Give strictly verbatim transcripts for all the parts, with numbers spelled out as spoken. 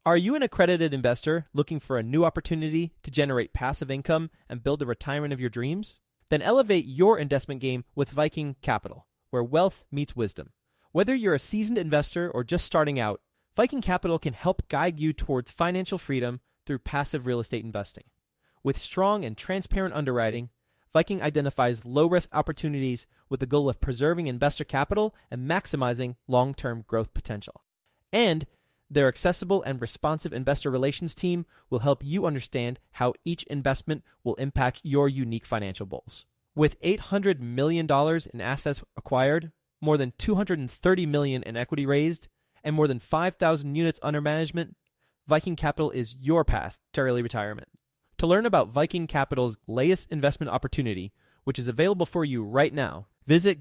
Are you an accredited investor looking for a new opportunity to generate passive income and build the retirement of your dreams? Then elevate your investment game with Viking Capital, where wealth meets wisdom. Whether you're a seasoned investor or just starting out, Viking Capital can help guide you towards financial freedom through passive real estate investing. With strong and transparent underwriting, Viking identifies low-risk opportunities with the goal of preserving investor capital and maximizing long-term growth potential. And their accessible and responsive investor relations team will help you understand how each investment will impact your unique financial goals. With eight hundred million dollars in assets acquired, more than two hundred thirty million dollars in equity raised, and more than five thousand units under management, Viking Capital is your path to early retirement. To learn about Viking Capital's latest investment opportunity, which is available for you right now, visit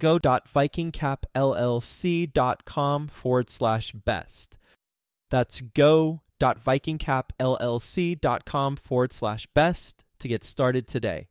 go.vikingcapllc.com forward slash best. That's go.vikingcapllc.com forward slash best to get started today.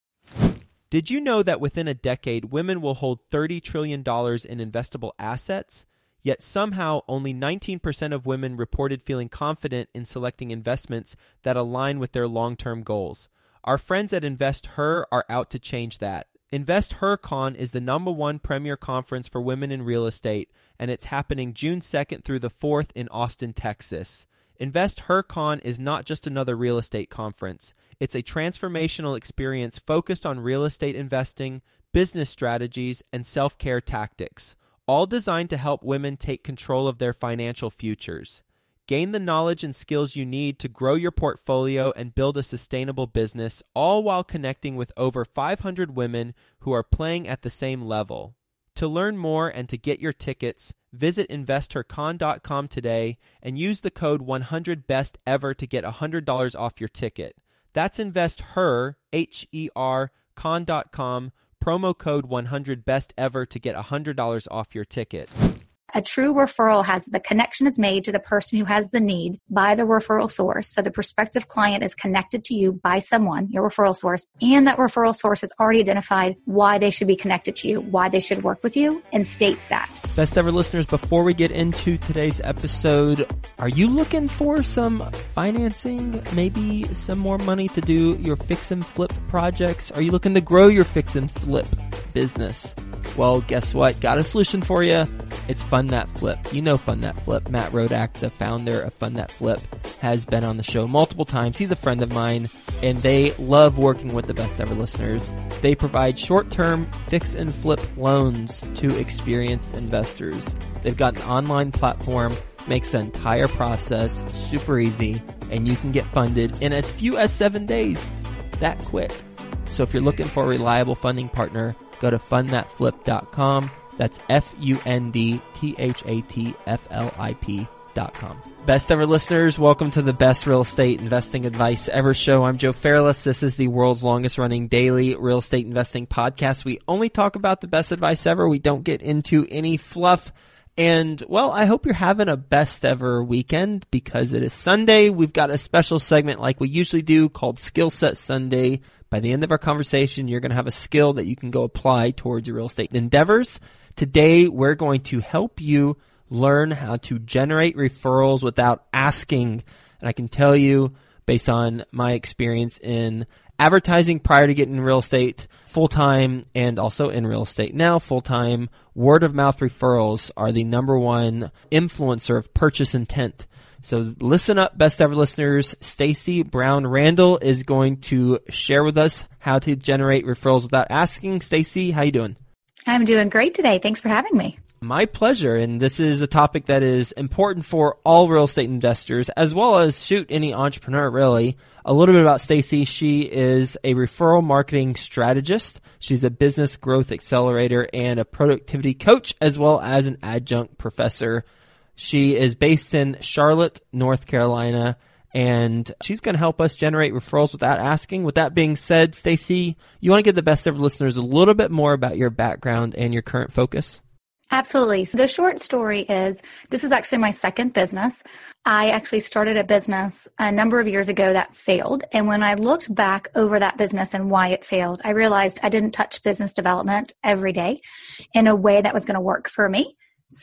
Did you know that within a decade, women will hold thirty trillion dollars in investable assets? Yet somehow only nineteen percent of women reported feeling confident in selecting investments that align with their long-term goals. Our friends at InvestHer are out to change that. InvestHerCon is the number one premier conference for women in real estate, and it's happening June second through the fourth in Austin, Texas. InvestHerCon is not just another real estate conference. It's a transformational experience focused on real estate investing, business strategies, and self-care tactics, all designed to help women take control of their financial futures. Gain the knowledge and skills you need to grow your portfolio and build a sustainable business, all while connecting with over five hundred women who are playing at the same level. To learn more and to get your tickets, visit investor con dot com today and use the code one hundred best ever to get one hundred dollars off your ticket. That's InvestHer, H E R, con dot com, promo code one hundred best ever to get one hundred dollars off your ticket. A true referral has the connection is made to the person who has the need by the referral source. So the prospective client is connected to you by someone, your referral source, and that referral source has already identified why they should be connected to you, why they should work with you, and states that. Best ever listeners, before we get into today's episode, are you looking for some financing, maybe some more money to do your fix and flip projects? Are you looking to grow your fix and flip business? Well, guess what? Got a solution for you. It's Fund That Flip. You know Fund That Flip. Matt Rodak, the founder of Fund That Flip, has been on the show multiple times. He's a friend of mine, and they love working with the best ever listeners. They provide short-term fix and flip loans to experienced investors. They've got an online platform, makes the entire process super easy, and you can get funded in as few as seven days. That quick. So if you're looking for a reliable funding partner, go to fund that flip dot com. That's F U N D T H A T F L I P dot com. Best ever listeners, welcome to the best real estate investing advice ever show. I'm Joe Fairless. This is the world's longest running daily real estate investing podcast. We only talk about the best advice ever. We don't get into any fluff. And, well, I hope you're having a best ever weekend because it is Sunday. We've got a special segment like we usually do called Skill Set Sunday. By the end of our conversation, you're going to have a skill that you can go apply towards your real estate endeavors. Today, we're going to help you learn how to generate referrals without asking. And I can tell you, based on my experience in advertising prior to getting real estate full-time and also in real estate now full-time, word-of-mouth referrals are the number one influencer of purchase intent. So listen up, best ever listeners. Stacy Brown Randall is going to share with us how to generate referrals without asking. Stacy, how you doing? I'm doing great today. Thanks for having me. My pleasure. And this is a topic that is important for all real estate investors, as well as, shoot, any entrepreneur, really. A little bit about Stacy. She is a referral marketing strategist. She's a business growth accelerator and a productivity coach, as well as an adjunct professor. She is based in Charlotte, North Carolina, and she's going to help us generate referrals without asking. With that being said, Stacy, you want to give the best ever listeners a little bit more about your background and your current focus? Absolutely. So the short story is this is actually my second business. I actually started a business a number of years ago that failed. And when I looked back over that business and why it failed, I realized I didn't touch business development every day in a way that was going to work for me. So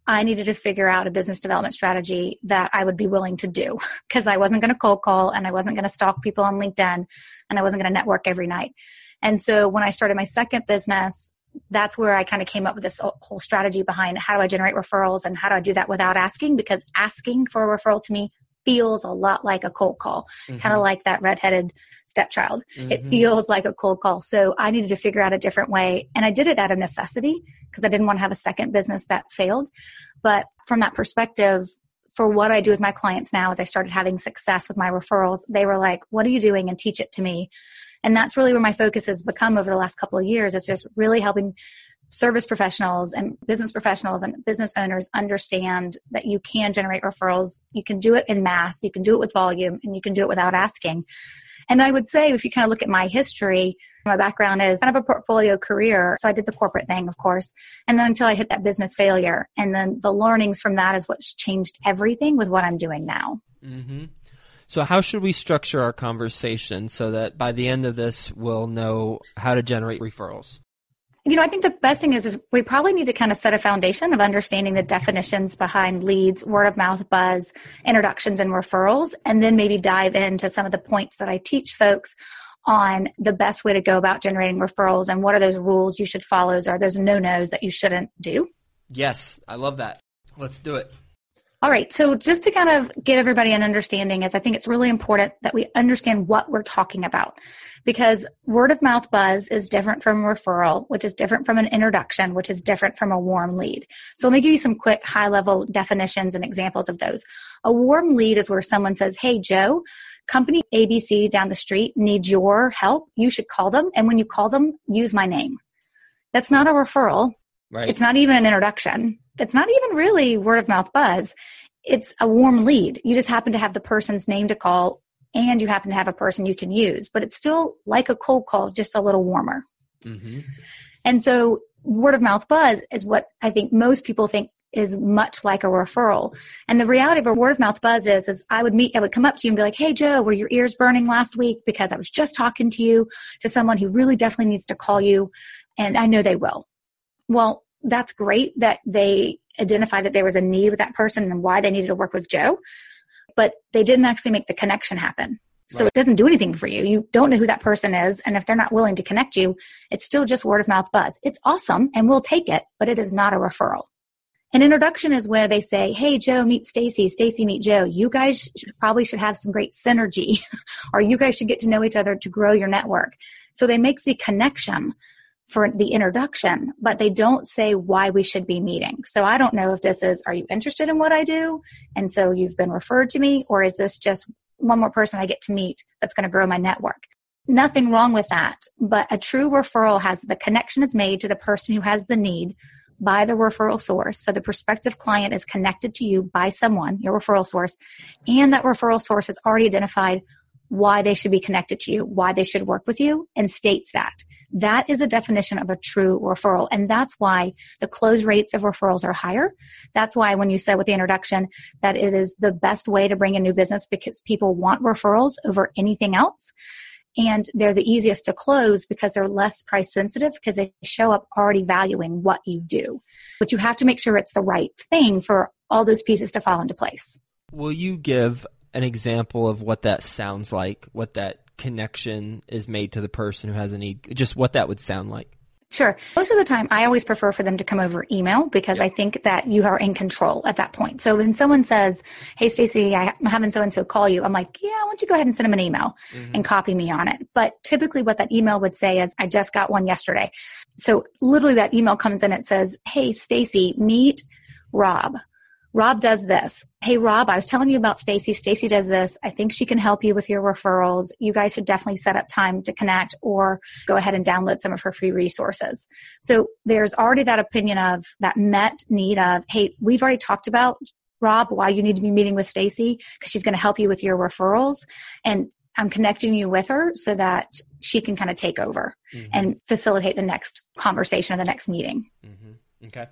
I needed to figure out a business development strategy that I would be willing to do because I wasn't going to cold call and I wasn't going to stalk people on LinkedIn and I wasn't going to network every night. And so when I started my second business, that's where I kind of came up with this whole strategy behind how do I generate referrals and how do I do that without asking, because asking for a referral to me feels a lot like a cold call, mm-hmm. kind of like that redheaded stepchild. Mm-hmm. It feels like a cold call. So I needed to figure out a different way. And I did it out of necessity because I didn't want to have a second business that failed. But from that perspective, for what I do with my clients now, as I started having success with my referrals, they were like, what are you doing? And teach it to me. And that's really where my focus has become over the last couple of years. It's just really helping service professionals and business professionals and business owners understand that you can generate referrals. You can do it in mass, you can do it with volume, and you can do it without asking. And I would say, if you kind of look at my history, my background is kind of a portfolio career. So I did the corporate thing, of course, and then until I hit that business failure. And then the learnings from that is what's changed everything with what I'm doing now. Mm-hmm. So how should we structure our conversation so that by the end of this, we'll know how to generate referrals? You know, I think the best thing is, is we probably need to kind of set a foundation of understanding the definitions behind leads, word of mouth buzz, introductions, and referrals, and then maybe dive into some of the points that I teach folks on the best way to go about generating referrals and what are those rules you should follow, or those no-nos that you shouldn't do. Yes, I love that. Let's do it. All right. So just to kind of give everybody an understanding is I think it's really important that we understand what we're talking about, because word of mouth buzz is different from referral, which is different from an introduction, which is different from a warm lead. So let me give you some quick high level definitions and examples of those. A warm lead is where someone says, hey, Joe, company A B C down the street needs your help. You should call them. And when you call them, use my name. That's not a referral. Right. It's not even an introduction. It's not even really word of mouth buzz. It's a warm lead. You just happen to have the person's name to call and you happen to have a person you can use, but it's still like a cold call, just a little warmer. Mm-hmm. And so word of mouth buzz is what I think most people think is much like a referral. And the reality of a word of mouth buzz is, is I would meet, I would come up to you and be like, hey, Joe, were your ears burning last week? Because I was just talking to you, to someone who really definitely needs to call you. And I know they will. Well, that's great that they identify that there was a need with that person and why they needed to work with Joe, but they didn't actually make the connection happen. So right. It doesn't do anything for you. You don't know who that person is. And if they're not willing to connect you, it's still just word of mouth buzz. It's awesome and we'll take it, but it is not a referral. An introduction is where they say, hey, Joe, meet Stacy. Stacy, meet Joe. You guys should, probably should have some great synergy, or you guys should get to know each other to grow your network. So they make the connection for the introduction, but they don't say why we should be meeting. So I don't know if this is, are you interested in what I do? And so you've been referred to me, or is this just one more person I get to meet that's going to grow my network? Nothing wrong with that. But a true referral has the connection is made to the person who has the need by the referral source. So the prospective client is connected to you by someone, your referral source, and that referral source has already identified why they should be connected to you, why they should work with you, and states that. That is a definition of a true referral. And that's why the close rates of referrals are higher. That's why when you said with the introduction that it is the best way to bring in new business, because people want referrals over anything else. And they're the easiest to close because they're less price sensitive because they show up already valuing what you do. But you have to make sure it's the right thing for all those pieces to fall into place. Will you give an example of what that sounds like, what that connection is made to the person who has a need, just what that would sound like? Sure. Most of the time, I always prefer for them to come over email because yep. I think that you are in control at that point. So when someone says, hey, Stacy, I'm having so-and-so call you, I'm like, yeah, why don't you go ahead and send them an email mm-hmm. and copy me on it. But typically what that email would say is, I just got one yesterday. So literally that email comes in, it says, hey, Stacy, meet Rob. Rob does this. Hey, Rob, I was telling you about Stacy. Stacy does this. I think she can help you with your referrals. You guys should definitely set up time to connect or go ahead and download some of her free resources. So there's already that opinion of that met need of, hey, we've already talked about, Rob, why you need to be meeting with Stacy because she's going to help you with your referrals. And I'm connecting you with her so that she can kind of take over mm-hmm. and facilitate the next conversation or the next meeting. Mm-hmm. Okay.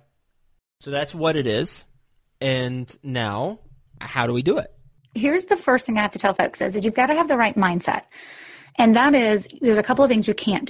So that's what it is. And now, how do we do it? Here's the first thing I have to tell folks is that you've got to have the right mindset. And that is, there's a couple of things you can't do.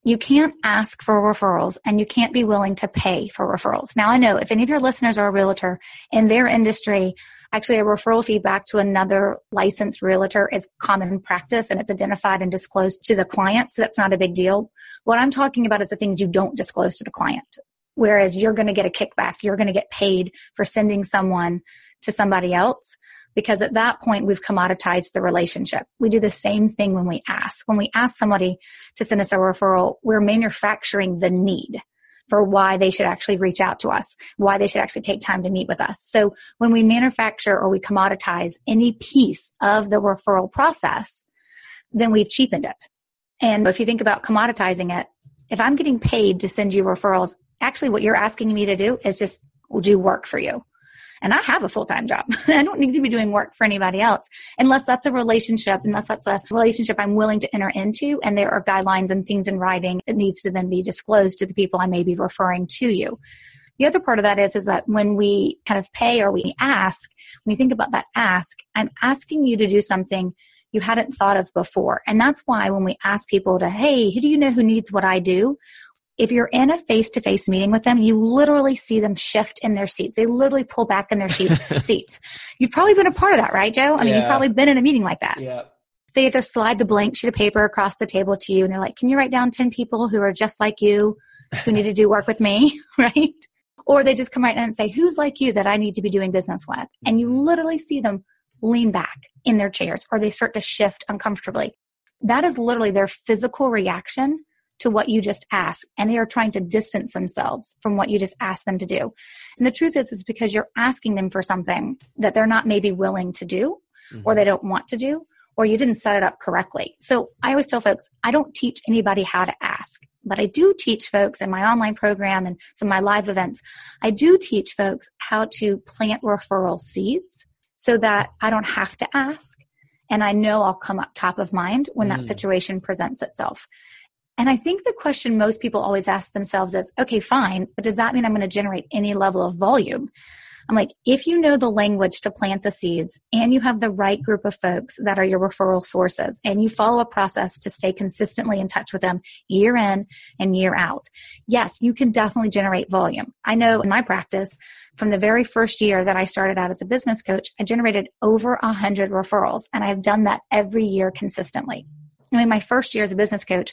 You can't ask for referrals and you can't be willing to pay for referrals. Now, I know if any of your listeners are a realtor in their industry, actually a referral fee back to another licensed realtor is common practice and it's identified and disclosed to the client. So that's not a big deal. What I'm talking about is the things you don't disclose to the client. Whereas you're going to get a kickback. You're going to get paid for sending someone to somebody else. Because at that point, we've commoditized the relationship. We do the same thing when we ask. When we ask somebody to send us a referral, we're manufacturing the need for why they should actually reach out to us, why they should actually take time to meet with us. So when we manufacture or we commoditize any piece of the referral process, then we've cheapened it. And if you think about commoditizing it, if I'm getting paid to send you referrals, actually what you're asking me to do is just do work for you. And I have a full-time job. I don't need to be doing work for anybody else unless that's a relationship, unless that's a relationship I'm willing to enter into and there are guidelines and things in writing that needs to then be disclosed to the people I may be referring to you. The other part of that is, is that when we kind of pay or we ask, when you think about that ask, I'm asking you to do something you hadn't thought of before. And that's why when we ask people to, hey, who do you know who needs what I do? If you're in a face-to-face meeting with them, you literally see them shift in their seats. They literally pull back in their sheet, seats. You've probably been a part of that, right, Joe? I mean, yeah. You've probably been in a meeting like that. Yeah. They either slide the blank sheet of paper across the table to you, and they're like, can you write down ten people who are just like you, who need to do work with me, right? Or they just come right in and say, who's like you that I need to be doing business with? And you literally see them lean back in their chairs, or they start to shift uncomfortably. That is literally their physical reaction to what you just asked, and they are trying to distance themselves from what you just asked them to do. And the truth is, is because you're asking them for something that they're not maybe willing to do, mm-hmm. or they don't want to do, or you didn't set it up correctly. So I always tell folks, I don't teach anybody how to ask, but I do teach folks in my online program and some of my live events, I do teach folks how to plant referral seeds so that I don't have to ask, and I know I'll come up top of mind when mm. that situation presents itself. And I think the question most people always ask themselves is, okay, fine, but does that mean I'm going to generate any level of volume? I'm like, if you know the language to plant the seeds and you have the right group of folks that are your referral sources and you follow a process to stay consistently in touch with them year in and year out, yes, you can definitely generate volume. I know in my practice, from the very first year that I started out as a business coach, I generated over one hundred referrals, and I've done that every year consistently. I mean, my first year as a business coach,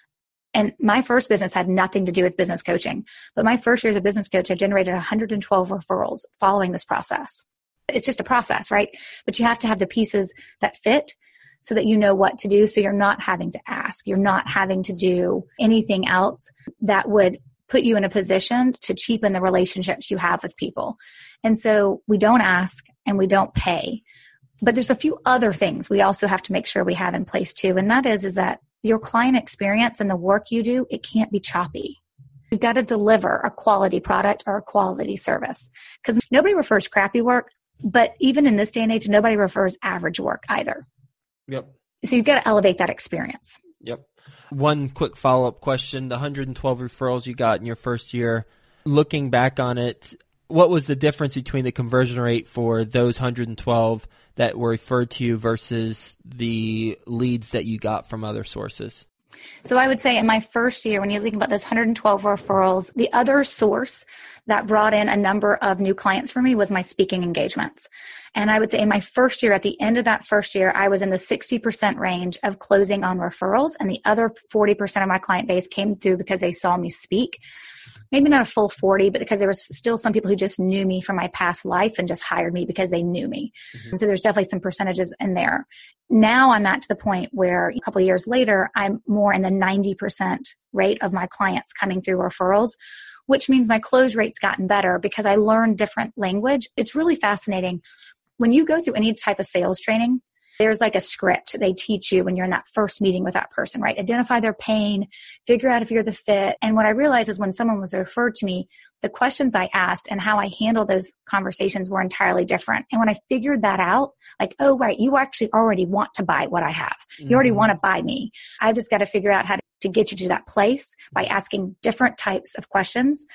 and my first business had nothing to do with business coaching. But my first year as a business coach, I generated one hundred twelve referrals following this process. It's just a process, right? But you have to have the pieces that fit so that you know what to do. So you're not having to ask. You're not having to do anything else that would put you in a position to cheapen the relationships you have with people. And so we don't ask and we don't pay. But there's a few other things we also have to make sure we have in place too. And that is, is that your client experience and the work you do, it can't be choppy. You've got to deliver a quality product or a quality service, because nobody refers crappy work, but even in this day and age, nobody refers average work either. Yep. So you've got to elevate that experience. Yep. One quick follow-up question, the one hundred twelve referrals you got in your first year, looking back on it, what was the difference between the conversion rate for those one hundred twelve that were referred to you versus the leads that you got from other sources? So I would say in my first year, when you think about those one hundred twelve referrals, the other source that brought in a number of new clients for me was my speaking engagements. And I would say in my first year, at the end of that first year, I was in the sixty percent range of closing on referrals. And the other forty percent of my client base came through because they saw me speak. Maybe not a full forty, but because there was still some people who just knew me from my past life and just hired me because they knew me. Mm-hmm. So there's definitely some percentages in there. Now I'm at to the point where a couple of years later, I'm more in the ninety percent rate of my clients coming through referrals, which means my close rate's gotten better because I learned different language. It's really fascinating. When you go through any type of sales training, there's like a script they teach you when you're in that first meeting with that person, right? Identify their pain, figure out if you're the fit. And what I realized is when someone was referred to me, the questions I asked and how I handled those conversations were entirely different. And when I figured that out, like, oh, right, you actually already want to buy what I have. You mm-hmm. already want to buy me. I've just got to figure out how to, to get you to that place by asking different types of questions.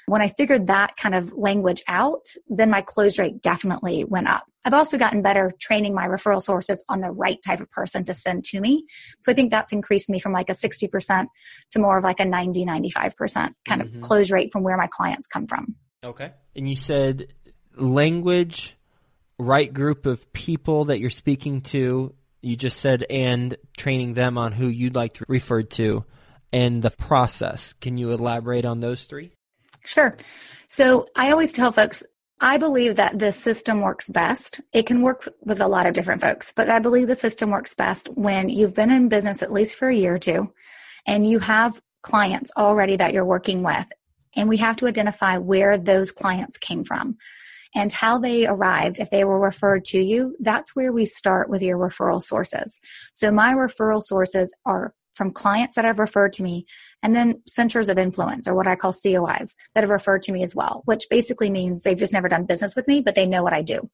When I figured that kind of language out, then my close rate definitely went up. I've also gotten better training my referral sources on the right type of person to send to me. So I think that's increased me from like a sixty percent to more of like a ninety, ninety-five percent kind mm-hmm. of close rate from where my clients come from. Okay. And you said language, right group of people that you're speaking to, you just said, and training them on who you'd like to refer to, and the process. Can you elaborate on those three? Sure. So I always tell folks, I believe that this system works best. It can work with a lot of different folks, but I believe the system works best when you've been in business at least for a year or two, and you have clients already that you're working with. And we have to identify where those clients came from and how they arrived. If they were referred to you, that's where we start with your referral sources. So my referral sources are from clients that have referred to me, and then centers of influence, or what I call C O Is, that have referred to me as well, which basically means they've just never done business with me, but they know what I do.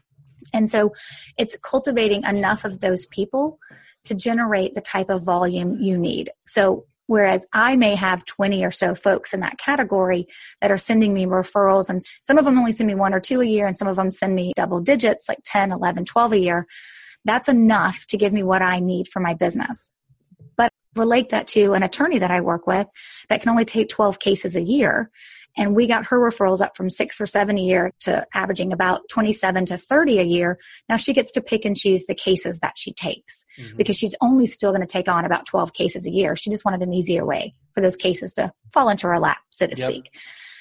And so it's cultivating enough of those people to generate the type of volume you need. So whereas I may have twenty or so folks in that category that are sending me referrals, and some of them only send me one or two a year, and some of them send me double digits, like ten, eleven, twelve a year, that's enough to give me what I need for my business. But relate that to an attorney that I work with that can only take twelve cases a year. And we got her referrals up from six or seven a year to averaging about twenty-seven to thirty a year. Now she gets to pick and choose the cases that she takes mm-hmm. because she's only still going to take on about twelve cases a year. She just wanted an easier way for those cases to fall into her lap, so to yep. speak.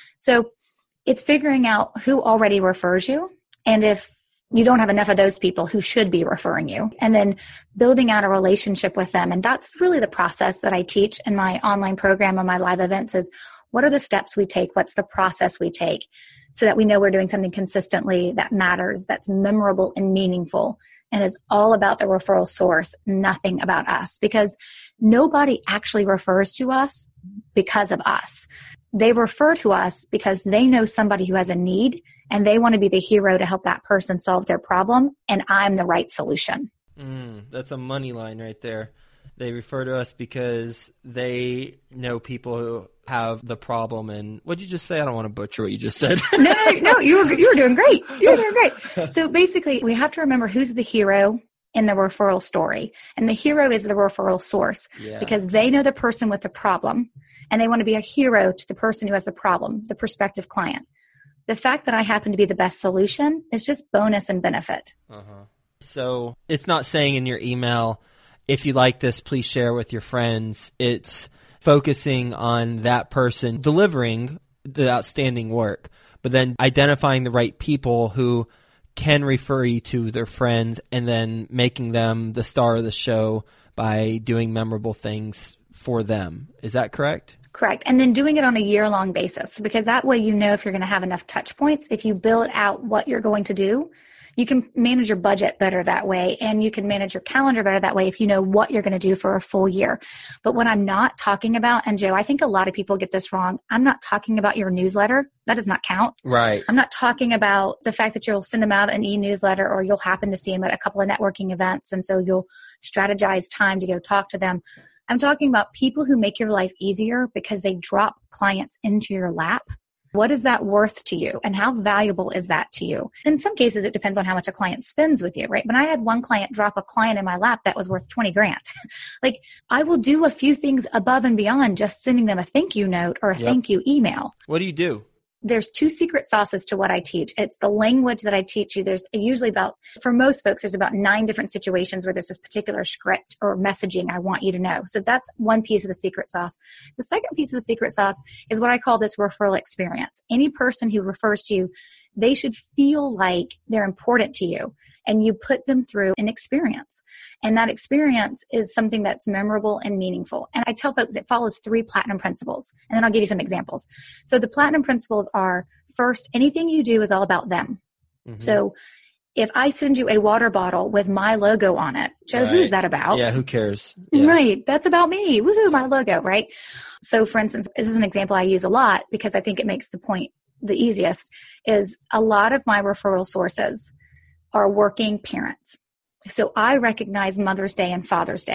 So it's figuring out who already refers you, and if you don't have enough of those people, who should be referring you, and then building out a relationship with them. And that's really the process that I teach in my online program and my live events is, what are the steps we take? What's the process we take so that we know we're doing something consistently that matters, that's memorable and meaningful, and is all about the referral source, nothing about us, because nobody actually refers to us because of us. They refer to us because they know somebody who has a need and they want to be the hero to help that person solve their problem, and I'm the right solution. Mm, that's a money line right there. They refer to us because they know people who have the problem. And what'd you just say? I don't want to butcher what you just said. no, no, you were, you were doing great. You were doing great. So basically, we have to remember who's the hero in the referral story. And the hero is the referral source yeah. because they know the person with the problem, and they want to be a hero to the person who has the problem, the prospective client. The fact that I happen to be the best solution is just bonus and benefit. Uh-huh. So it's not saying in your email, if you like this, please share with your friends. It's focusing on that person delivering the outstanding work, but then identifying the right people who can refer you to their friends, and then making them the star of the show by doing memorable things for them. Is that correct? Correct. And then doing it on a year-long basis, because that way you know if you're going to have enough touch points. If you build out what you're going to do, you can manage your budget better that way, and you can manage your calendar better that way if you know what you're going to do for a full year. But what I'm not talking about, and Joe, I think a lot of people get this wrong, I'm not talking about your newsletter. That does not count. Right. I'm not talking about the fact that you'll send them out an e-newsletter, or you'll happen to see them at a couple of networking events, and so you'll strategize time to go talk to them. I'm talking about people who make your life easier because they drop clients into your lap. What is that worth to you, and how valuable is that to you? In some cases, it depends on how much a client spends with you, right? But I had one client drop a client in my lap that was worth twenty grand. Like, I will do a few things above and beyond just sending them a thank you note or a yep. thank you email. What do you do? There's two secret sauces to what I teach. It's the language that I teach you. There's usually about, for most folks, there's about nine different situations where there's this particular script or messaging I want you to know. So that's one piece of the secret sauce. The second piece of the secret sauce is what I call this referral experience. Any person who refers to you, they should feel like they're important to you, and you put them through an experience. And that experience is something that's memorable and meaningful. And I tell folks it follows three platinum principles. And then I'll give you some examples. So the platinum principles are, first, anything you do is all about them. Mm-hmm. So if I send you a water bottle with my logo on it, Joe, right. who's that about? Yeah, who cares? Yeah. Right. That's about me. Woohoo, my logo, right? So for instance, this is an example I use a lot because I think it makes the point the easiest, is a lot of my referral sources are working parents. So I recognize Mother's Day and Father's Day.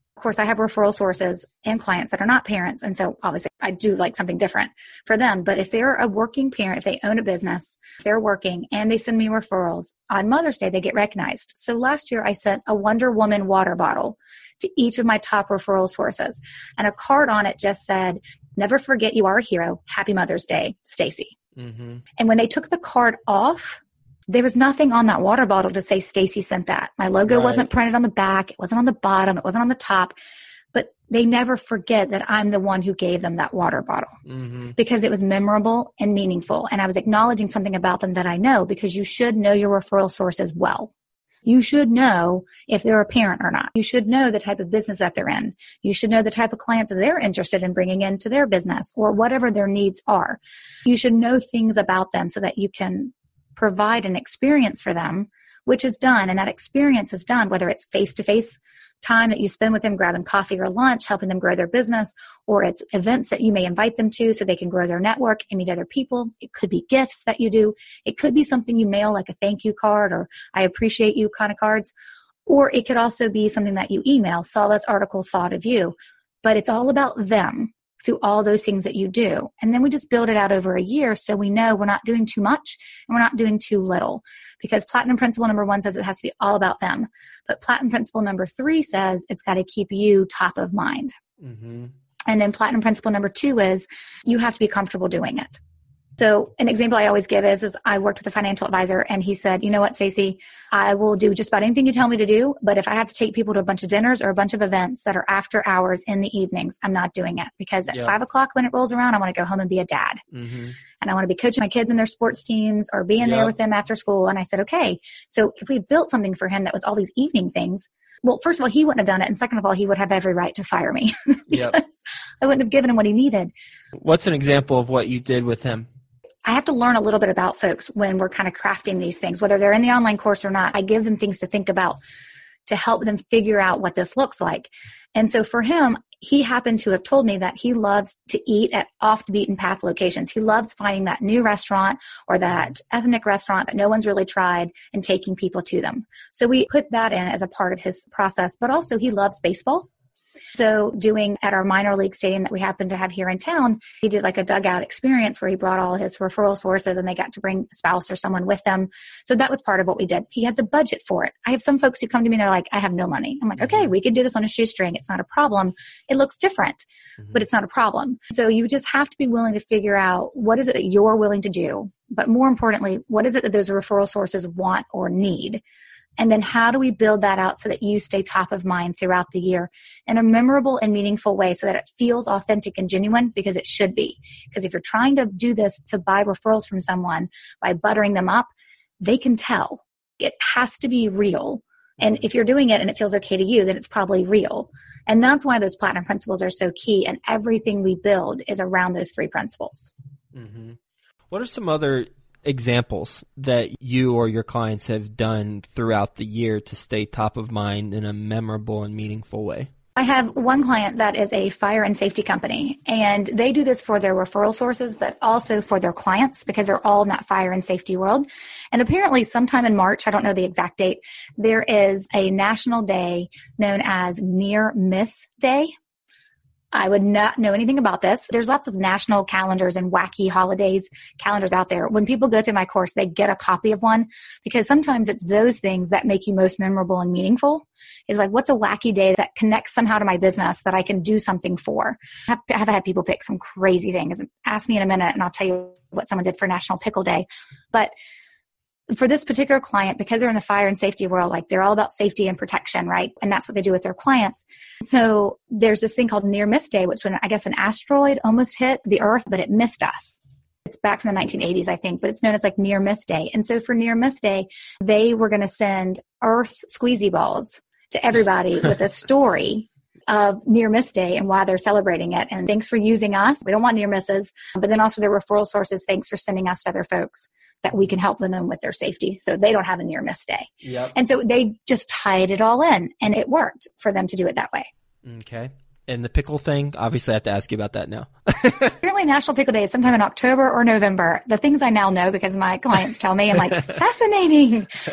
Of course, I have referral sources and clients that are not parents. And so obviously I do like something different for them. But if they're a working parent, if they own a business, if they're working and they send me referrals, on Mother's Day, they get recognized. So last year I sent a Wonder Woman water bottle to each of my top referral sources. And a card on it just said, "Never forget you are a hero. Happy Mother's Day, Stacy." Mm-hmm. And when they took the card off, there was nothing on that water bottle to say Stacy sent that. My logo right. wasn't printed on the back. It wasn't on the bottom. It wasn't on the top. But they never forget that I'm the one who gave them that water bottle mm-hmm. because it was memorable and meaningful. And I was acknowledging something about them that I know, because you should know your referral sources well. You should know if they're a parent or not. You should know the type of business that they're in. You should know the type of clients that they're interested in bringing into their business or whatever their needs are. You should know things about them so that you can provide an experience for them, which is done. And that experience is done, whether it's face-to-face time that you spend with them grabbing coffee or lunch, helping them grow their business, or it's events that you may invite them to so they can grow their network and meet other people. It could be gifts that you do. It could be something you mail, like a thank you card or I appreciate you kind of cards. Or it could also be something that you email, saw this article, thought of you. But it's all about them through all those things that you do. And then we just build it out over a year so we know we're not doing too much and we're not doing too little. Because Platinum Principle number one says it has to be all about them. But Platinum Principle number three says it's got to keep you top of mind. Mm-hmm. And then Platinum Principle number two is you have to be comfortable doing it. So an example I always give is, is I worked with a financial advisor and he said, "You know what, Stacy, I will do just about anything you tell me to do. But if I have to take people to a bunch of dinners or a bunch of events that are after hours in the evenings, I'm not doing it, because at yep. five o'clock when it rolls around, I want to go home and be a dad. Mm-hmm. And I want to be coaching my kids in their sports teams or being yep. there with them after school." And I said, okay, so if we built something for him that was all these evening things, well, first of all, he wouldn't have done it. And second of all, he would have every right to fire me because yep. I wouldn't have given him what he needed. What's an example of what you did with him? I have to learn a little bit about folks when we're kind of crafting these things, whether they're in the online course or not. I give them things to think about to help them figure out what this looks like. And so for him, he happened to have told me that he loves to eat at off the beaten path locations. He loves finding that new restaurant or that ethnic restaurant that no one's really tried and taking people to them. So we put that in as a part of his process, but also he loves baseball. So doing at our minor league stadium that we happen to have here in town, he did like a dugout experience where he brought all his referral sources and they got to bring a spouse or someone with them. So that was part of what we did. He had the budget for it. I have some folks who come to me and they're like, "I have no money." I'm like, okay, we can do this on a shoestring. It's not a problem. It looks different, mm-hmm. but it's not a problem. So you just have to be willing to figure out what is it that you're willing to do, but more importantly, what is it that those referral sources want or need? And then how do we build that out so that you stay top of mind throughout the year in a memorable and meaningful way so that it feels authentic and genuine, because it should be. Because if you're trying to do this to buy referrals from someone by buttering them up, they can tell. It has to be real. And if you're doing it and it feels okay to you, then it's probably real. And that's why those platinum principles are so key. And everything we build is around those three principles. Mm-hmm. What are some other examples that you or your clients have done throughout the year to stay top of mind in a memorable and meaningful way? I have one client that is a fire and safety company, and they do this for their referral sources, but also for their clients because they're all in that fire and safety world. And apparently sometime in March, I don't know the exact date, there is a national day known as Near Miss Day. I would not know anything about this. There's lots of national calendars and wacky holidays calendars out there. When people go through my course, they get a copy of one because sometimes it's those things that make you most memorable and meaningful. Is like, what's a wacky day that connects somehow to my business that I can do something for? I have, I have had people pick some crazy things. Ask me in a minute and I'll tell you what someone did for National Pickle Day. But for this particular client, because they're in the fire and safety world, like they're all about safety and protection, right? And that's what they do with their clients. So there's this thing called Near Miss Day, which when I guess an asteroid almost hit the earth, but it missed us. It's back from the nineteen eighties, I think, but it's known as like Near Miss Day. And so for Near Miss Day, they were going to send earth squeezy balls to everybody with a story of Near Miss Day and why they're celebrating it. And thanks for using us. We don't want near misses. But then also their referral sources, thanks for sending us to other folks that we can help them with their safety so they don't have a near miss day. Yep. And so they just tied it all in, and it worked for them to do it that way. Okay. And the pickle thing, obviously I have to ask you about that now. Apparently National Pickle Day is sometime in October or November. The things I now know because my clients tell me, I'm like, fascinating.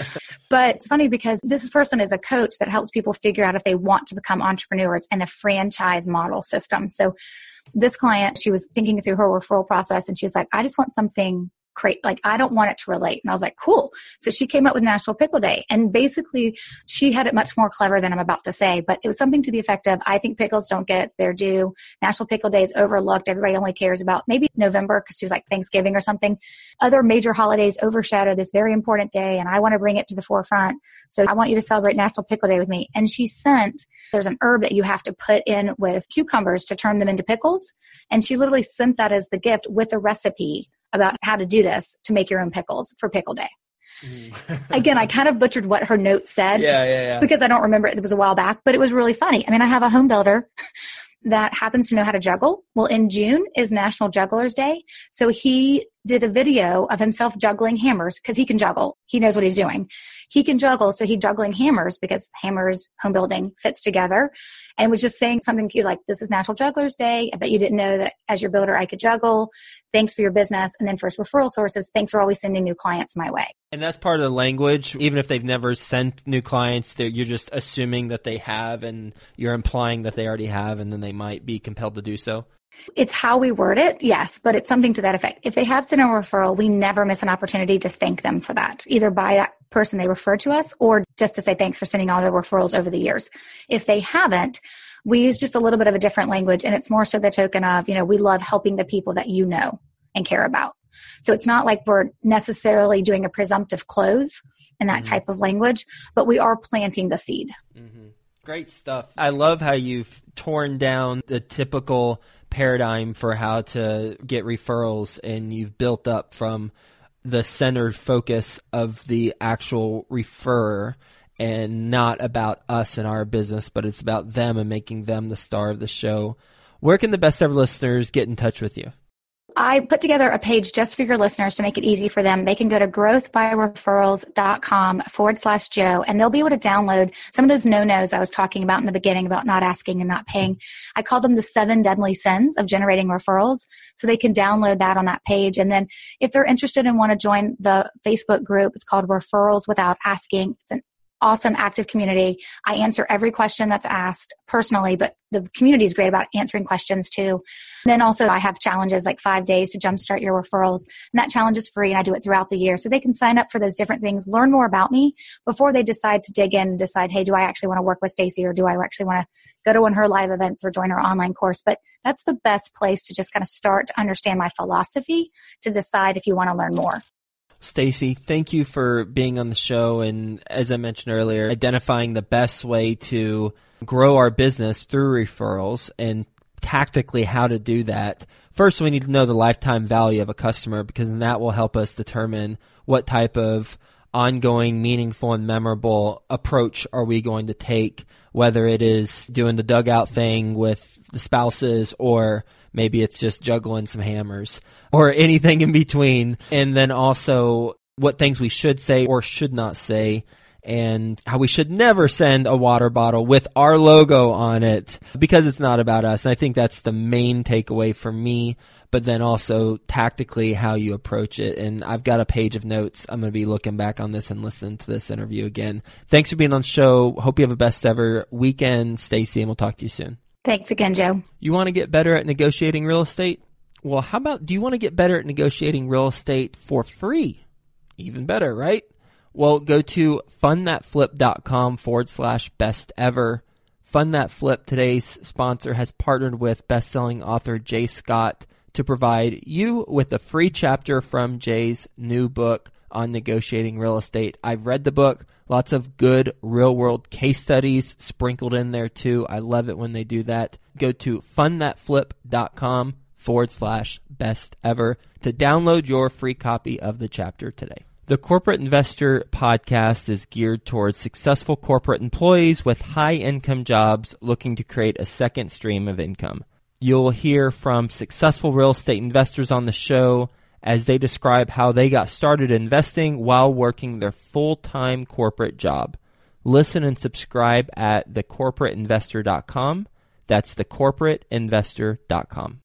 But it's funny because this person is a coach that helps people figure out if they want to become entrepreneurs in a franchise model system. So this client, she was thinking through her referral process and she was like, I just want something great. Like, I don't want it to relate. And I was like, cool. So she came up with National Pickle Day. And basically she had it much more clever than I'm about to say, but it was something to the effect of, I think pickles don't get their due. National Pickle Day is overlooked. Everybody only cares about maybe November because she was like Thanksgiving or something. Other major holidays overshadow this very important day. And I want to bring it to the forefront. So I want you to celebrate National Pickle Day with me. And she sent, there's an herb that you have to put in with cucumbers to turn them into pickles. And she literally sent that as the gift with a recipe about how to do this to make your own pickles for Pickle Day. Mm. Again, I kind of butchered what her note said yeah, yeah, yeah. because I don't remember it. It was a while back, but it was really funny. I mean, I have a home builder that happens to know how to juggle. Well, in June is National Jugglers Day. So he did a video of himself juggling hammers because he can juggle. He knows what he's doing. He can juggle. So he juggling hammers because hammers, home building fits together, and was just saying something cute like, this is National Jugglers Day. I bet you didn't know that as your builder, I could juggle. Thanks for your business. And then for referral sources, thanks for always sending new clients my way. And that's part of the language. Even if they've never sent new clients, you're just assuming that they have, and you're implying that they already have, and then they might be compelled to do so. It's how we word it, yes, but it's something to that effect. If they have sent a referral, we never miss an opportunity to thank them for that, either by that person they referred to us or just to say thanks for sending all their referrals over the years. If they haven't, we use just a little bit of a different language, and it's more so the token of, you know, we love helping the people that you know and care about. So it's not like we're necessarily doing a presumptive close in that mm-hmm. type of language, but we are planting the seed. Mm-hmm. Great stuff. I love how you've torn down the typical paradigm for how to get referrals, and you've built up from the centered focus of the actual referrer and not about us and our business, but it's about them and making them the star of the show. Where can the Best Ever listeners get in touch with you? I put together a page just for your listeners to make it easy for them. They can go to growthbyreferrals.com forward slash Joe, and they'll be able to download some of those no-nos I was talking about in the beginning about not asking and not paying. I call them the seven deadly sins of generating referrals. So they can download that on that page. And then if they're interested and want to join the Facebook group, it's called Referrals Without Asking. It's an awesome active community. I answer every question that's asked personally, but the community is great about answering questions too. And then also I have challenges like five days to jumpstart your referrals. And that challenge is free and I do it throughout the year. So they can sign up for those different things, learn more about me before they decide to dig in and decide, hey, do I actually want to work with Stacy, or do I actually want to go to one of her live events or join her online course? But that's the best place to just kind of start to understand my philosophy to decide if you want to learn more. Stacy, thank you for being on the show, and as I mentioned earlier, identifying the best way to grow our business through referrals and tactically how to do that. First, we need to know the lifetime value of a customer, because then that will help us determine what type of ongoing, meaningful, and memorable approach are we going to take, whether it is doing the dugout thing with the spouses, or maybe it's just juggling some hammers, or anything in between. And then also what things we should say or should not say, and how we should never send a water bottle with our logo on it, because it's not about us. And I think that's the main takeaway for me, but then also tactically how you approach it. And I've got a page of notes. I'm going to be looking back on this and listening to this interview again. Thanks for being on the show. Hope you have a best ever weekend, Stacy, and we'll talk to you soon. Thanks again, Joe. You want to get better at negotiating real estate? Well, how about, do you want to get better at negotiating real estate for free? Even better, right? Well, go to fundthatflip.com forward slash best ever. Fund That Flip, today's sponsor, has partnered with best-selling author Jay Scott to provide you with a free chapter from Jay's new book on negotiating real estate. I've read the book. Lots of good real-world case studies sprinkled in there, too. I love it when they do that. Go to fundthatflip.com forward slash best ever to download your free copy of the chapter today. The Corporate Investor Podcast is geared towards successful corporate employees with high-income jobs looking to create a second stream of income. You'll hear from successful real estate investors on the show as they describe how they got started investing while working their full-time corporate job. Listen and subscribe at the corporate investor dot com. That's the corporate investor dot com.